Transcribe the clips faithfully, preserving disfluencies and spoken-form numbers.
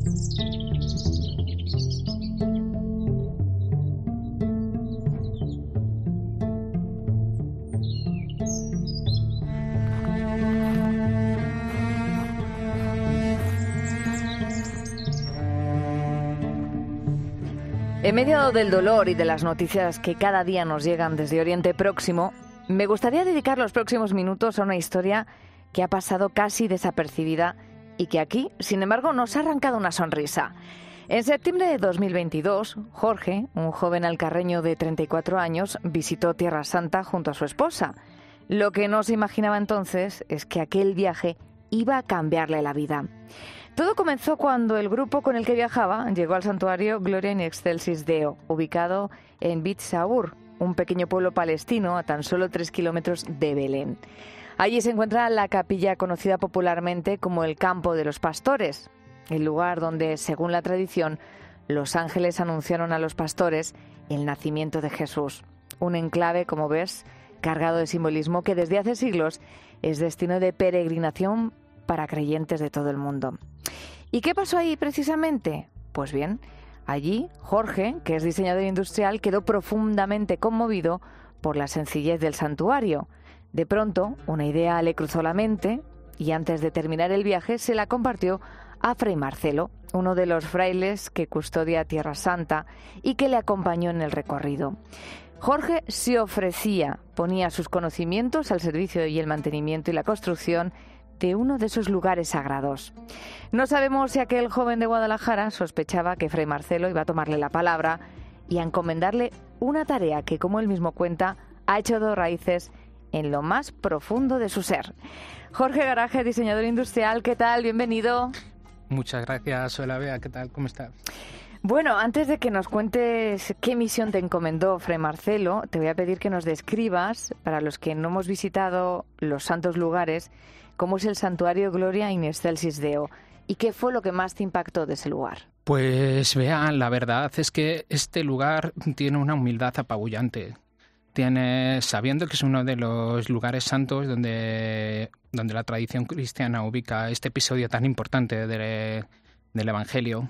En medio del dolor y de las noticias que cada día nos llegan desde Oriente Próximo, me gustaría dedicar los próximos minutos a una historia que ha pasado casi desapercibida y que aquí, sin embargo, nos ha arrancado una sonrisa. En septiembre de dos mil veintidós, Jorge, un joven alcarreño de treinta y cuatro años, visitó Tierra Santa junto a su esposa. Lo que no se imaginaba entonces es que aquel viaje iba a cambiarle la vida. Todo comenzó cuando el grupo con el que viajaba llegó al santuario Gloria in Excelsis Deo, ubicado en Beit Saur, un pequeño pueblo palestino a tan solo tres kilómetros de Belén. Allí se encuentra la capilla conocida popularmente como el Campo de los Pastores, el lugar donde, según la tradición, los ángeles anunciaron a los pastores el nacimiento de Jesús. Un enclave, como ves, cargado de simbolismo que desde hace siglos es destino de peregrinación para creyentes de todo el mundo. ¿Y qué pasó ahí precisamente? Pues bien, allí Jorge, que es diseñador industrial, quedó profundamente conmovido por la sencillez del santuario. De pronto, una idea le cruzó la mente y antes de terminar el viaje se la compartió a Fray Marcelo, uno de los frailes que custodia Tierra Santa y que le acompañó en el recorrido. Jorge se ofrecía, ponía sus conocimientos al servicio y el mantenimiento y la construcción de uno de esos lugares sagrados. No sabemos si aquel joven de Guadalajara sospechaba que Fray Marcelo iba a tomarle la palabra y a encomendarle una tarea que, como él mismo cuenta, ha echado raíces en lo más profundo de su ser. Jorge Garaje, diseñador industrial, ¿qué tal? Bienvenido. Muchas gracias. Hola, Bea, ¿qué tal? ¿Cómo estás? Bueno, antes de que nos cuentes qué misión te encomendó Fray Marcelo, te voy a pedir que nos describas, para los que no hemos visitado los santos lugares, cómo es el santuario Gloria in Excelsis Deo y qué fue lo que más te impactó de ese lugar. Pues vean, la verdad es que este lugar tiene una humildad apabullante. Tiene, sabiendo que es uno de los lugares santos donde, donde la tradición cristiana ubica este episodio tan importante de, del Evangelio,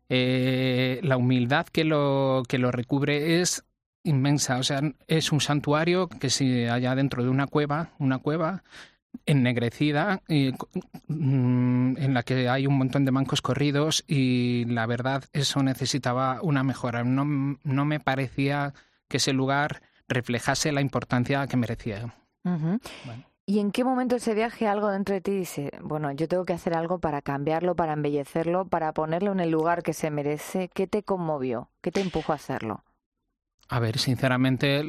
eh, la humildad que lo, que lo recubre es inmensa. O sea, es un santuario que se halla dentro de una cueva, una cueva ennegrecida, y, mm, en la que hay un montón de bancos corridos y la verdad eso necesitaba una mejora. No, no me parecía que ese lugar reflejase la importancia que merecía. Uh-huh. Bueno. ¿Y en qué momento ese viaje algo dentro de ti dice, bueno, yo tengo que hacer algo para cambiarlo, para embellecerlo, para ponerlo en el lugar que se merece? ¿Qué te conmovió? ¿Qué te empujó a hacerlo? A ver, sinceramente,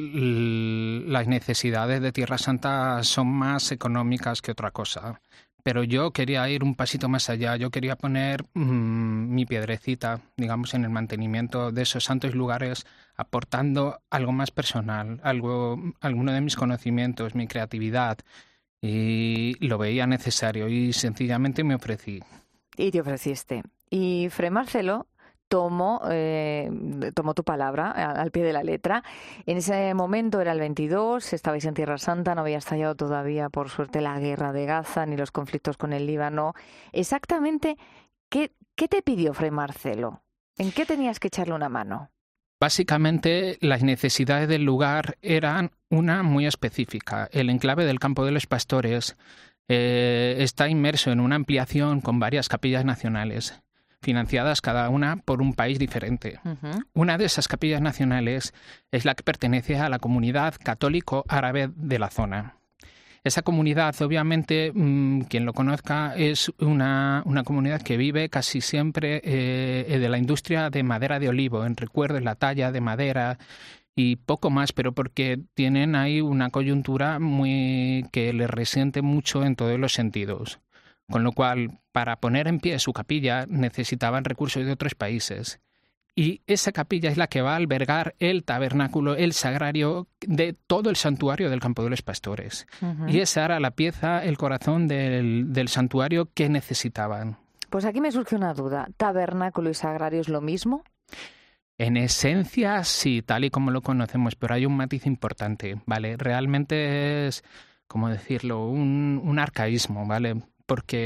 las necesidades de Tierra Santa son más económicas que otra cosa. Pero yo quería ir un pasito más allá. Yo quería poner mmm, mi piedrecita, digamos, en el mantenimiento de esos santos lugares, aportando algo más personal, algo, alguno de mis conocimientos, mi creatividad. Y lo veía necesario y sencillamente me ofrecí. Y te ofreciste. Y Fray Marcelo tomó, eh, tomó tu palabra al pie de la letra. En ese momento era el veintidós, estabais en Tierra Santa, no había estallado todavía, por suerte, la guerra de Gaza ni los conflictos con el Líbano. Exactamente, ¿qué, qué te pidió Fray Marcelo? ¿En qué tenías que echarle una mano? Básicamente, las necesidades del lugar eran una muy específica. El enclave del Campo de los Pastores eh, está inmerso en una ampliación con varias capillas nacionales, financiadas cada una por un país diferente. Uh-huh. Una de esas capillas nacionales es la que pertenece a la comunidad católico-árabe de la zona. Esa comunidad, obviamente, mmm, quien lo conozca, es una, una comunidad que vive casi siempre eh, de la industria de madera de olivo, en recuerdo de la talla de madera y poco más, pero porque tienen ahí una coyuntura muy que les resiente mucho en todos los sentidos. Con lo cual, para poner en pie su capilla necesitaban recursos de otros países. Y esa capilla es la que va a albergar el tabernáculo, el sagrario de todo el santuario del Campo de los Pastores. Uh-huh. Y esa era la pieza, el corazón del, del santuario que necesitaban. Pues aquí me surge una duda. ¿Tabernáculo y sagrario es lo mismo? En esencia, sí, tal y como lo conocemos, pero hay un matiz importante, ¿vale? Realmente es, ¿cómo decirlo?, un, un arcaísmo, ¿vale? Porque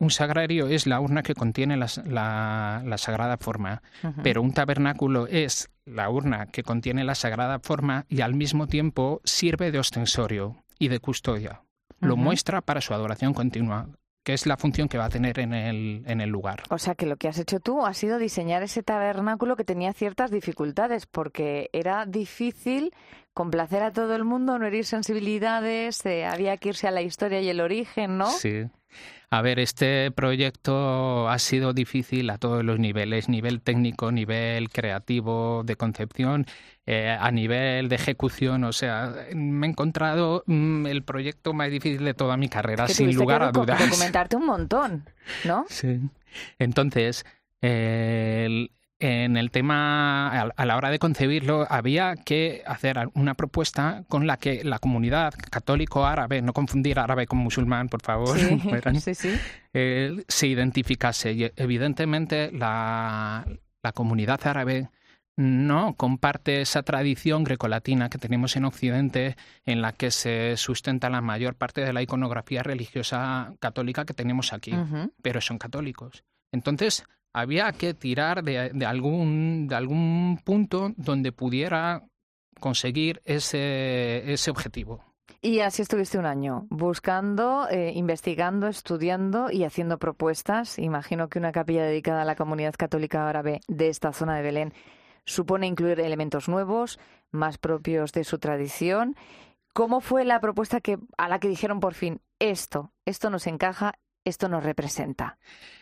un sagrario es la urna que contiene la, la, la sagrada forma, uh-huh. pero un tabernáculo es la urna que contiene la sagrada forma y al mismo tiempo sirve de ostensorio y de custodia. Uh-huh. Lo muestra para su adoración continua, que es la función que va a tener en el, en el lugar. O sea que lo que has hecho tú ha sido diseñar ese tabernáculo que tenía ciertas dificultades, porque era difícil complacer a todo el mundo, no herir sensibilidades, eh, había que irse a la historia y el origen, ¿no? Sí. A ver, este proyecto ha sido difícil a todos los niveles, nivel técnico, nivel creativo, de concepción, eh, a nivel de ejecución. O sea, me he encontrado mm, el proyecto más difícil de toda mi carrera, sin lugar que a dudas. Documentarte un montón, ¿no? Sí. Entonces, eh, el, en el tema, a la hora de concebirlo, había que hacer una propuesta con la que la comunidad católico-árabe, no confundir árabe con musulmán, por favor, sí, sí, sí. Eh, se identificase. Y evidentemente la, la comunidad árabe no comparte esa tradición grecolatina que tenemos en Occidente, en la que se sustenta la mayor parte de la iconografía religiosa católica que tenemos aquí, uh-huh. pero son católicos. Entonces, había que tirar de, de, algún, de algún punto donde pudiera conseguir ese, ese objetivo. Y así estuviste un año, buscando, eh, investigando, estudiando y haciendo propuestas. Imagino que una capilla dedicada a la comunidad católica árabe de esta zona de Belén supone incluir elementos nuevos, más propios de su tradición. ¿Cómo fue la propuesta que, a la que dijeron por fin, esto, esto nos encaja, esto nos representa?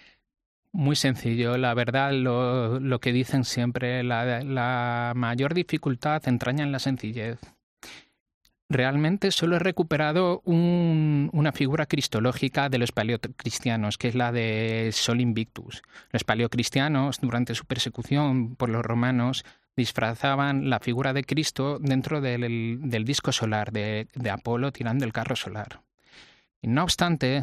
Muy sencillo, la verdad, lo, lo que dicen siempre, la, la mayor dificultad entraña en la sencillez. Realmente solo he recuperado un, una figura cristológica de los paleocristianos, que es la de Sol Invictus. Los paleocristianos, durante su persecución por los romanos, disfrazaban la figura de Cristo dentro del, del disco solar, de, de Apolo tirando el carro solar. Y no obstante,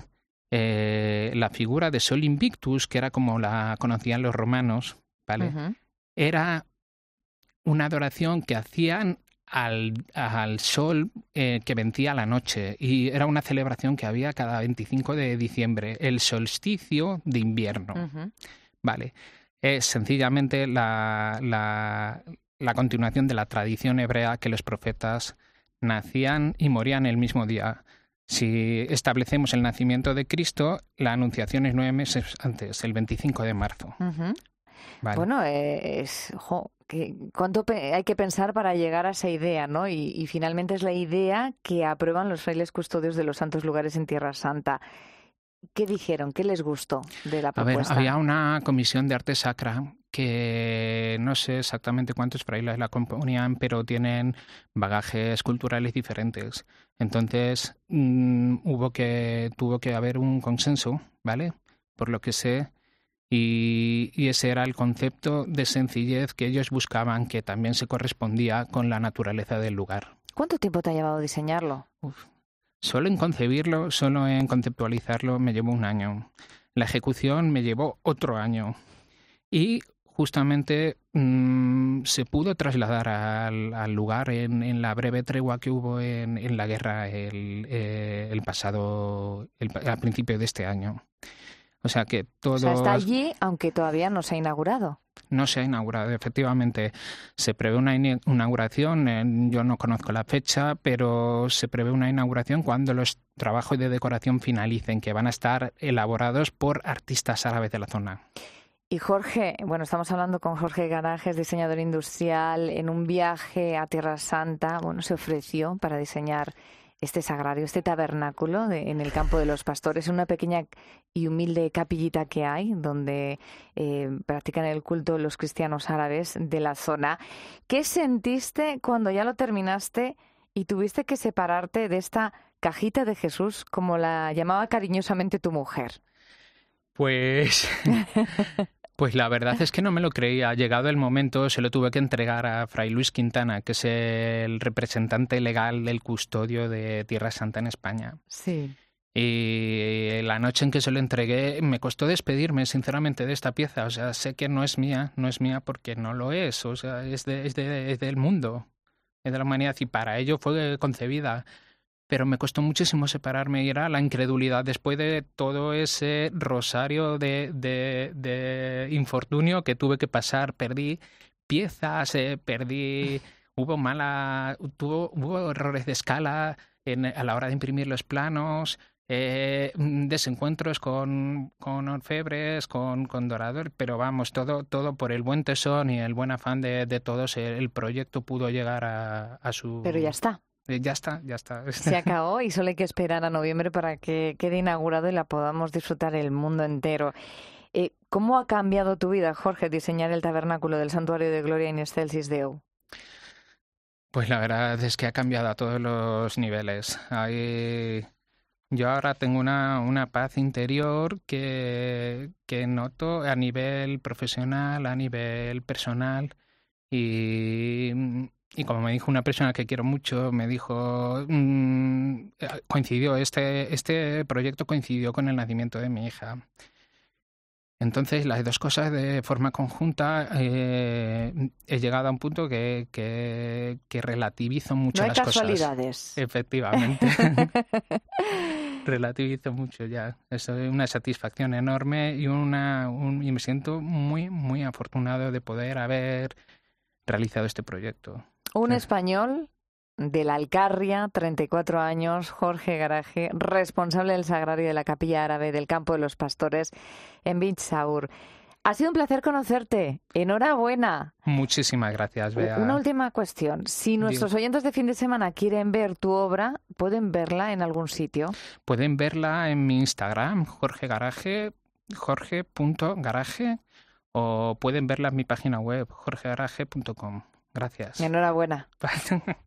Eh, la figura de Sol Invictus, que era como la conocían los romanos, ¿vale? Uh-huh. Era una adoración que hacían al, al sol eh, que vencía la noche, y era una celebración que había cada veinticinco de diciembre, el solsticio de invierno, uh-huh. ¿vale? Es sencillamente la, la, la continuación de la tradición hebrea, que los profetas nacían y morían el mismo día. Si establecemos el nacimiento de Cristo, la anunciación es nueve meses antes, el veinticinco de marzo. Uh-huh. Vale. Bueno, es, jo, que, ¿cuánto pe- hay que pensar para llegar a esa idea, ¿no? Y, y finalmente es la idea que aprueban los frailes custodios de los santos lugares en Tierra Santa. ¿Qué dijeron? ¿Qué les gustó de la propuesta? A ver, había una comisión de arte sacra que no sé exactamente cuántos frailes la componían, pero tienen bagajes culturales diferentes. Entonces mmm, hubo que tuvo que haber un consenso, ¿vale? Por lo que sé, y, y ese era el concepto de sencillez que ellos buscaban, que también se correspondía con la naturaleza del lugar. ¿Cuánto tiempo te ha llevado diseñarlo? Uf. Solo en concebirlo, solo en conceptualizarlo me llevó un año. La ejecución me llevó otro año. Y justamente mmm, se pudo trasladar al, al lugar en, en la breve tregua que hubo en, en la guerra el, eh, el pasado, el, al principio de este año. O sea que todo... O sea, está allí, aunque todavía no se ha inaugurado. No se ha inaugurado, efectivamente. Se prevé una inauguración, eh, yo no conozco la fecha, pero se prevé una inauguración cuando los trabajos de decoración finalicen, que van a estar elaborados por artistas árabes de la zona. Y Jorge, bueno, estamos hablando con Jorge Garajes, diseñador industrial, en un viaje a Tierra Santa, bueno, se ofreció para diseñar este sagrario, este tabernáculo de, en el campo de los pastores, una pequeña y humilde capillita que hay, donde eh, practican el culto los cristianos árabes de la zona. ¿Qué sentiste cuando ya lo terminaste y tuviste que separarte de esta cajita de Jesús, como la llamaba cariñosamente tu mujer? Pues... Pues la verdad es que no me lo creía. Llegado el momento, se lo tuve que entregar a Fray Luis Quintana, que es el representante legal del custodio de Tierra Santa en España. Sí. Y la noche en que se lo entregué, me costó despedirme, sinceramente, de esta pieza. O sea, sé que no es mía, no es mía porque no lo es. O sea, es, de, es, de, es del mundo, es de la humanidad, y para ello fue concebida. pero me costó muchísimo separarme y era la incredulidad después de todo ese rosario de, de, de infortunio que tuve que pasar. Perdí piezas, eh, perdí, hubo mala, tuvo, hubo errores de escala en, a la hora de imprimir los planos, eh, desencuentros con, con orfebres, con, con doradores, pero vamos, todo, todo por el buen tesón y el buen afán de, de todos, el, el proyecto pudo llegar a, a su... Pero ya está. Eh, Ya está, ya está. Se acabó y solo hay que esperar a noviembre para que quede inaugurado y la podamos disfrutar el mundo entero. Eh, ¿Cómo ha cambiado tu vida, Jorge, diseñar el tabernáculo del Santuario de Gloria in Excelsis Deo? Pues la verdad es que ha cambiado a todos los niveles. Hay... Yo ahora tengo una, una paz interior que, que noto a nivel profesional, a nivel personal y... Y como me dijo una persona que quiero mucho, me dijo, mmm, coincidió, este, este proyecto coincidió con el nacimiento de mi hija. Entonces, las dos cosas de forma conjunta, eh, he llegado a un punto que, que, que relativizo mucho no las cosas. No hay casualidades. Efectivamente. Relativizo mucho ya. Es una satisfacción enorme y, una, un, y me siento muy, muy afortunado de poder haber realizado este proyecto. Un español de la Alcarria, treinta y cuatro años, Jorge Garaje, responsable del sagrario de la Capilla Árabe del Campo de los Pastores en Bint Saur. Ha sido un placer conocerte. Enhorabuena. Muchísimas gracias, Bea. Una última cuestión. Si nuestros Digo. oyentes de fin de semana quieren ver tu obra, ¿pueden verla en algún sitio? Pueden verla en mi Instagram, Jorge Garaje, jorge punto garaje, o pueden verla en mi página web, jorge garaje punto com. Gracias. Enhorabuena.